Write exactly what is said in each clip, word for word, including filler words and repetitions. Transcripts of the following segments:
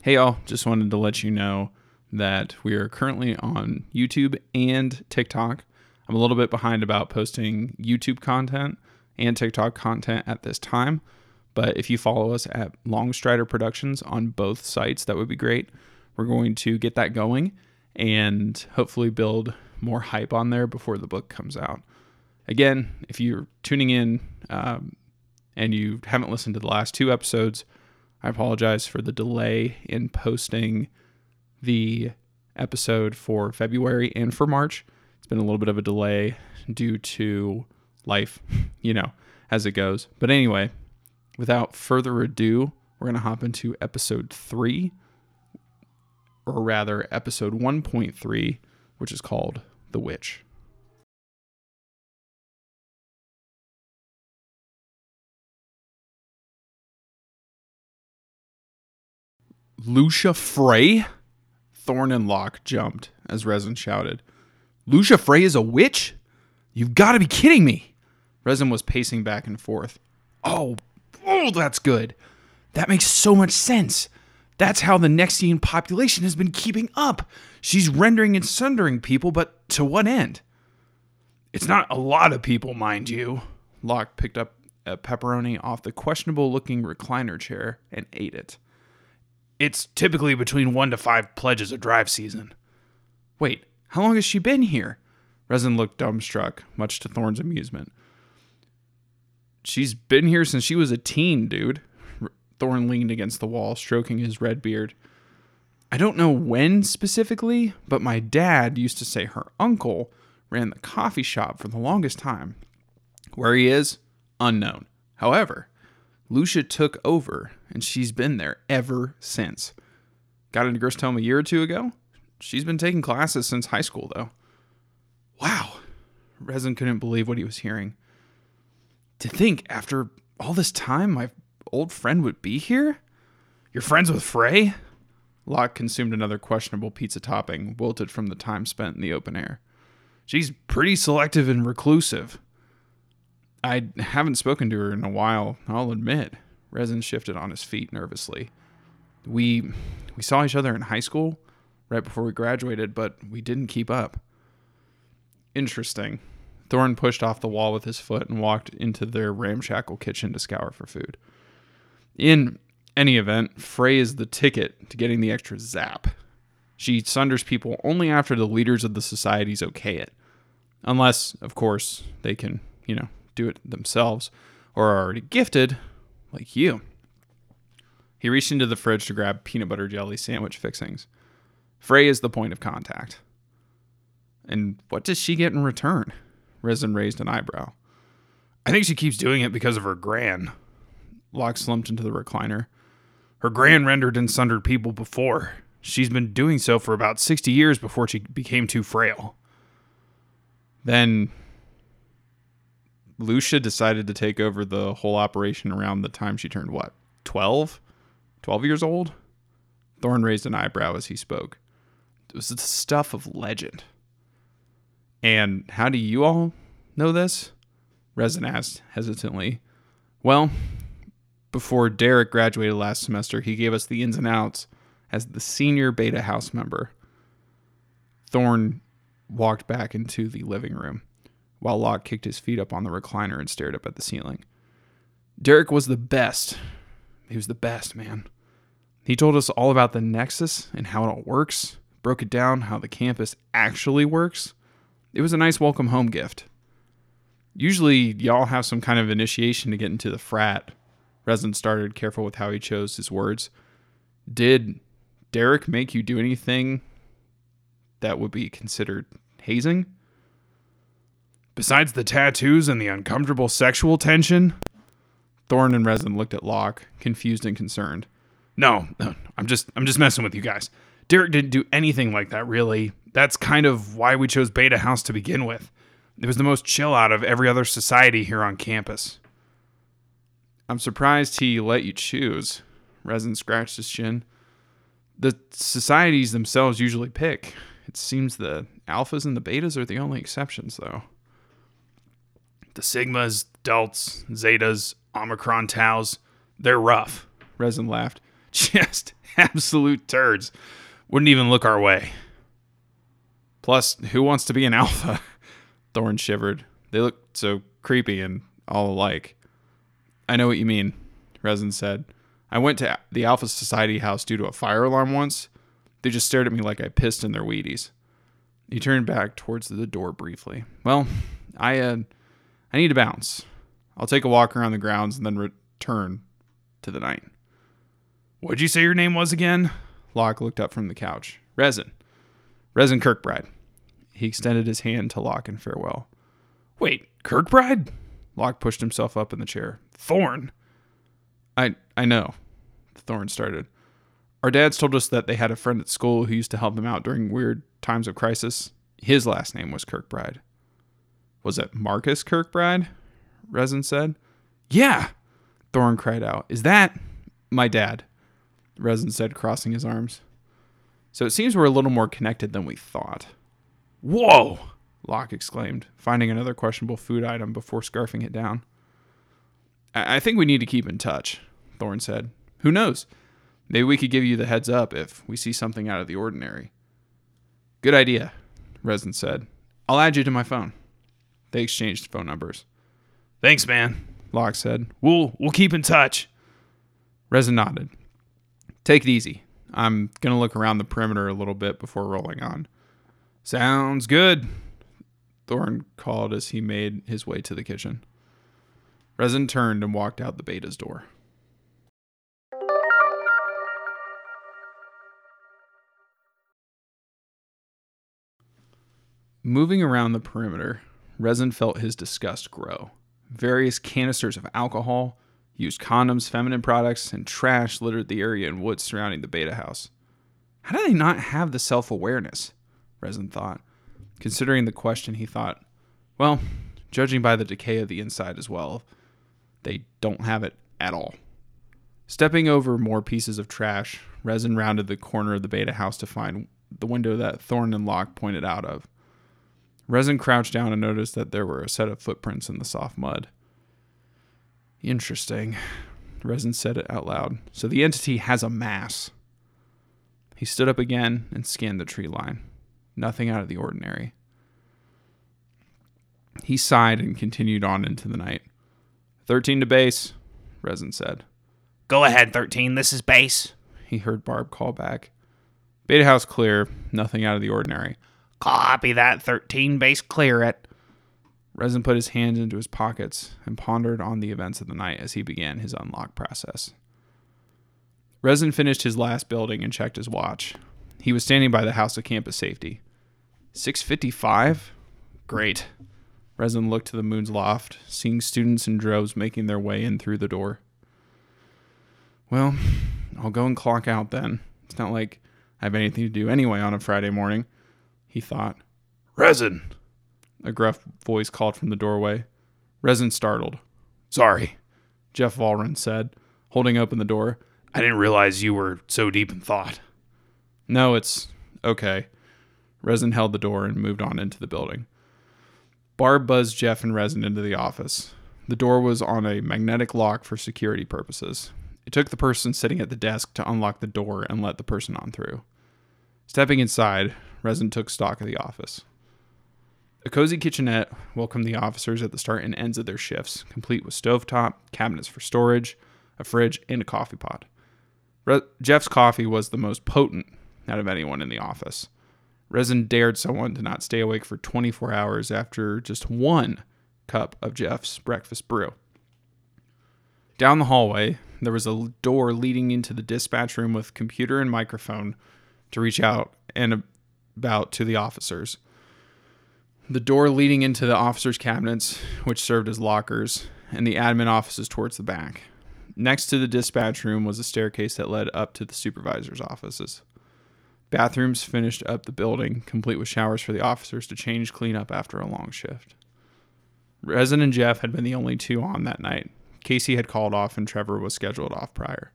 Hey y'all, just wanted to let you know that we are currently on YouTube and TikTok. I'm a little bit behind about posting YouTube content and TikTok content at this time, but if you follow us at Longstrider Productions on both sites, that would be great. We're going to get that going and hopefully build more hype on there before the book comes out. Again, if you're tuning in um, and you haven't listened to the last two episodes, I apologize for the delay in posting the episode for February and for March. It's been a little bit of a delay due to life, you know, as it goes. But anyway, without further ado, we're going to hop into episode three, or rather episode one point three, which is called The Witch. Lucia Frey? Thorn and Locke jumped as Resin shouted. Lucia Frey is a witch? You've got to be kidding me. Resin was pacing back and forth. Oh, oh, that's good. That makes so much sense. That's how the Nexian population has been keeping up. She's rendering and sundering people, but to what end? It's not a lot of people, mind you. Locke picked up a pepperoni off the questionable-looking recliner chair and ate it. It's typically between one to five pledges a drive season. Wait, how long has she been here? Resin looked dumbstruck, much to Thorn's amusement. She's been here since she was a teen, dude. Thorn leaned against the wall, stroking his red beard. I don't know when specifically, but my dad used to say her uncle ran the coffee shop for the longest time. Where he is, unknown. However, Lucia took over, and she's been there ever since. Got into Gristome a year or two ago. She's been taking classes since high school, though. Wow. Resin couldn't believe what he was hearing. To think, after all this time, my old friend would be here? You're friends with Frey? Locke consumed another questionable pizza topping, wilted from the time spent in the open air. She's pretty selective and reclusive. I haven't spoken to her in a while, I'll admit. Resin shifted on his feet nervously. We we saw each other in high school, right before we graduated, but we didn't keep up. Interesting. Thorn pushed off the wall with his foot and walked into their ramshackle kitchen to scour for food. In any event, Frey is the ticket to getting the extra zap. She sunders people only after the leaders of the societies okay it. Unless, of course, they can, you know, do it themselves, or are already gifted, like you. He reached into the fridge to grab peanut butter jelly sandwich fixings. Frey is the point of contact. And what does she get in return? Resin raised an eyebrow. I think she keeps doing it because of her gran. Locke slumped into the recliner. Her gran rendered and sundered people before. She's been doing so for about sixty years before she became too frail. Then Lucia decided to take over the whole operation around the time she turned, what, twelve? twelve years old? Thorn raised an eyebrow as he spoke. It was the stuff of legend. And how do you all know this? Resin asked hesitantly. Well, before Derek graduated last semester, he gave us the ins and outs as the senior Beta House member. Thorn walked back into the living room, while Locke kicked his feet up on the recliner and stared up at the ceiling. Derek was the best. He was the best, man. He told us all about the Nexus and how it all works, broke it down, how the campus actually works. It was a nice welcome home gift. Usually, y'all have some kind of initiation to get into the frat. Resin started, careful with how he chose his words. Did Derek make you do anything that would be considered hazing? Besides the tattoos and the uncomfortable sexual tension? Thorn and Resin looked at Locke, confused and concerned. No, no, I'm just I'm just messing with you guys. Derek didn't do anything like that, really. That's kind of why we chose Beta House to begin with. It was the most chill out of every other society here on campus. I'm surprised he let you choose. Resin scratched his chin. The societies themselves usually pick. It seems the alphas and the betas are the only exceptions, though. The sigmas, delts, zetas, omicron taus, they're rough. Resin laughed. Just absolute turds. Wouldn't even look our way. Plus, who wants to be an alpha? Thorne shivered. They looked so creepy and all alike. I know what you mean, Resin said. I went to the Alpha Society house due to a fire alarm once. They just stared at me like I pissed in their Wheaties. He turned back towards the door briefly. Well, I uh, I need to bounce. I'll take a walk around the grounds and then return to the night. What'd you say your name was again? Locke looked up from the couch. Resin. Resin Kirkbride. He extended his hand to Locke in farewell. Wait, Kirkbride? Locke pushed himself up in the chair. Thorne. I I know. Thorne started. Our dads told us that they had a friend at school who used to help them out during weird times of crisis. His last name was Kirkbride. Was it Marcus Kirkbride? Resin said. Yeah, Thorne cried out. Is that my dad? Resin said, crossing his arms. So it seems we're a little more connected than we thought. Whoa! Locke exclaimed, finding another questionable food item before scarfing it down. I, I think we need to keep in touch, Thorne said. Who knows? Maybe we could give you the heads up if we see something out of the ordinary. Good idea, Resin said. I'll add you to my phone. They exchanged phone numbers. Thanks, man, Locke said. We'll we'll keep in touch. Resin nodded. Take it easy. I'm going to look around the perimeter a little bit before rolling on. Sounds good, Thorne called as he made his way to the kitchen. Resin turned and walked out the beta's door. Moving around the perimeter, Resin felt his disgust grow. Various canisters of alcohol, used condoms, feminine products, and trash littered the area and woods surrounding the beta house. How do they not have the self-awareness? Resin thought. Considering the question, he thought, well, judging by the decay of the inside as well, they don't have it at all. Stepping over more pieces of trash, Resin rounded the corner of the beta house to find the window that Thorne and Locke pointed out of. Resin crouched down and noticed that there were a set of footprints in the soft mud. Interesting, Resin said it out loud. So the entity has a mass. He stood up again and scanned the tree line. Nothing out of the ordinary. He sighed and continued on into the night. Thirteen to base, Resin said. Go ahead, thirteen. This is base, he heard Barb call back. Beta house clear. Nothing out of the ordinary. Copy that, thirteen. Base clear it. Resin put his hands into his pockets and pondered on the events of the night as he began his unlock process. Resin finished his last building and checked his watch. He was standing by the house of campus safety. six fifty-five? Great. Resin looked to the moon's loft, seeing students in droves making their way in through the door. Well, I'll go and clock out then. It's not like I have anything to do anyway on a Friday morning, he thought. Resin! A gruff voice called from the doorway. Resin startled. Sorry, Jeff Valrin said, holding open the door. I didn't realize you were so deep in thought. No, it's okay. Resin held the door and moved on into the building. Barb buzzed Jeff and Resin into the office. The door was on a magnetic lock for security purposes. It took the person sitting at the desk to unlock the door and let the person on through. Stepping inside, Resin took stock of the office. A cozy kitchenette welcomed the officers at the start and ends of their shifts, complete with stovetop, cabinets for storage, a fridge, and a coffee pot. Re- Jeff's coffee was the most potent out of anyone in the office. Resin dared someone to not stay awake for twenty-four hours after just one cup of Jeff's breakfast brew. Down the hallway, there was a door leading into the dispatch room with computer and microphone to reach out and about to the officers. The door leading into the officers' cabinets, which served as lockers, and the admin offices towards the back. Next to the dispatch room was a staircase that led up to the supervisor's offices. Bathrooms finished up the building, complete with showers for the officers to change, clean up after a long shift. Resin and Jeff had been the only two on that night. Casey had called off and Trevor was scheduled off prior.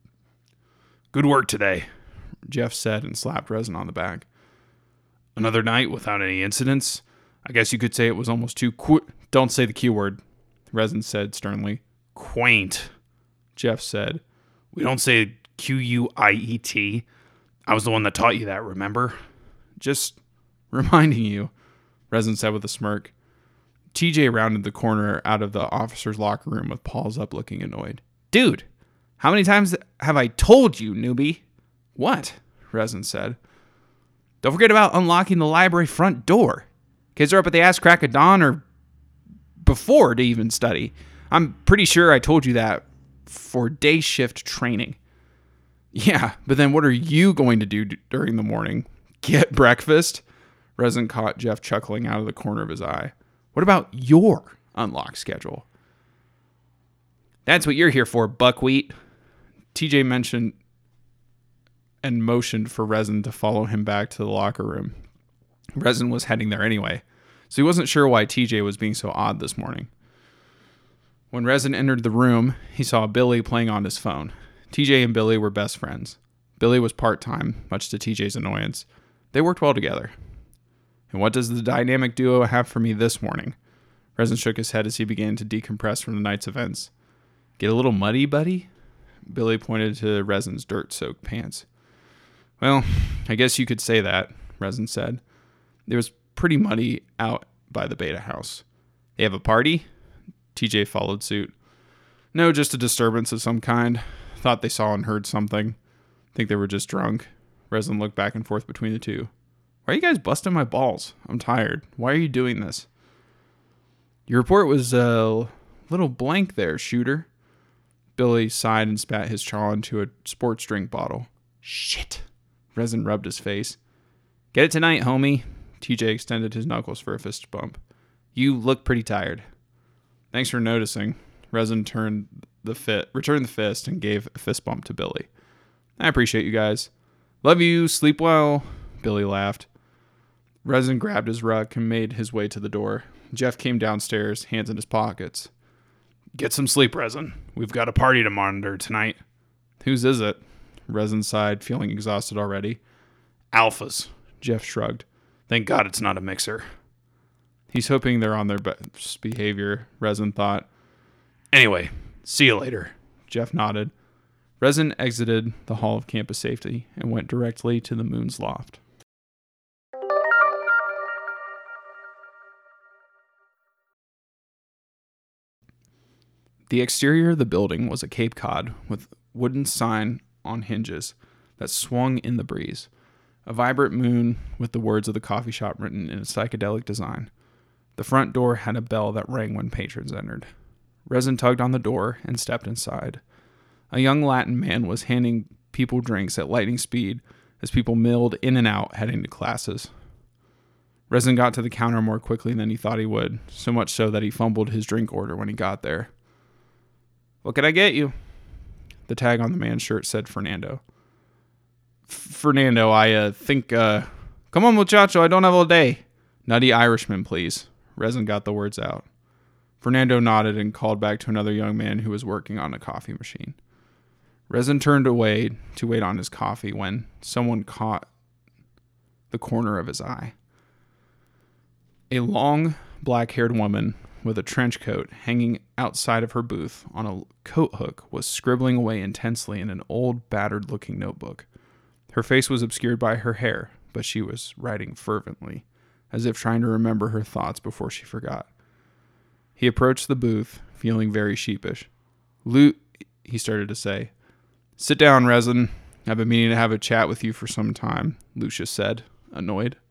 Good work today, Jeff said and slapped Resin on the back. Another night without any incidents? I guess you could say it was almost too qu- Don't say the Q word, Resin said sternly. Quaint, Jeff said. We don't say Q U I E T. I was the one that taught you that, remember? Just reminding you, Resin said with a smirk. T J rounded the corner out of the officer's locker room with paws up, looking annoyed. Dude, how many times have I told you, newbie? What? Resin said. Don't forget about unlocking the library front door. Kids are up at the ass crack of dawn or before to even study. I'm pretty sure I told you that for day shift training. Yeah, but then what are you going to do d- during the morning? Get breakfast? Resin caught Jeff chuckling out of the corner of his eye. What about your unlock schedule? That's what you're here for, buckwheat. T J mentioned and motioned for Resin to follow him back to the locker room. Resin was heading there anyway, so he wasn't sure why T J was being so odd this morning. When Resin entered the room, he saw Billy playing on his phone. T J and Billy were best friends. Billy was part-time, much to T J's annoyance. They worked well together. And what does the dynamic duo have for me this morning? Resin shook his head as he began to decompress from the night's events. Get a little muddy, buddy? Billy pointed to Resin's dirt-soaked pants. Well, I guess you could say that, Resin said. It was pretty muddy out by the Beta house. They have a party? T J followed suit. No, just a disturbance of some kind. Thought they saw and heard something. Think they were just drunk. Resin looked back and forth between the two. Why are you guys busting my balls? I'm tired. Why are you doing this? Your report was a little blank there, shooter. Billy sighed and spat his chaw into a sports drink bottle. Shit. Resin rubbed his face. Get it tonight, homie. T J extended his knuckles for a fist bump. You look pretty tired. Thanks for noticing. Resin turned the fit, returned the fist and gave a fist bump to Billy. I appreciate you guys. Love you. Sleep well. Billy laughed. Resin grabbed his ruck and made his way to the door. Jeff came downstairs, hands in his pockets. Get some sleep, Resin. We've got a party to monitor tonight. Whose is it? Resin sighed, feeling exhausted already. Alpha's. Jeff shrugged. Thank God it's not a mixer. He's hoping they're on their best behavior, Resin thought. Anyway, see you later. Jeff nodded. Resin exited the hall of campus safety and went directly to the Moon's loft. The exterior of the building was a Cape Cod with wooden sign on hinges that swung in the breeze. A vibrant moon with the words of the coffee shop written in a psychedelic design. The front door had a bell that rang when patrons entered. Resin tugged on the door and stepped inside. A young Latin man was handing people drinks at lightning speed as people milled in and out heading to classes. Resin got to the counter more quickly than he thought he would, so much so that he fumbled his drink order when he got there. What can I get you? The tag on the man's shirt said Fernando. Fernando, I uh, think, uh, come on, muchacho, I don't have all day. Nutty Irishman, please. Resin got the words out. Fernando nodded and called back to another young man who was working on a coffee machine. Resin turned away to wait on his coffee when someone caught the corner of his eye. A long, black-haired woman with a trench coat hanging outside of her booth on a coat hook was scribbling away intensely in an old, battered-looking notebook. Her face was obscured by her hair, but she was writing fervently, as if trying to remember her thoughts before she forgot. He approached the booth, feeling very sheepish. Lu, he started to say. Sit down, Resin. I've been meaning to have a chat with you for some time, Lucius said, annoyed.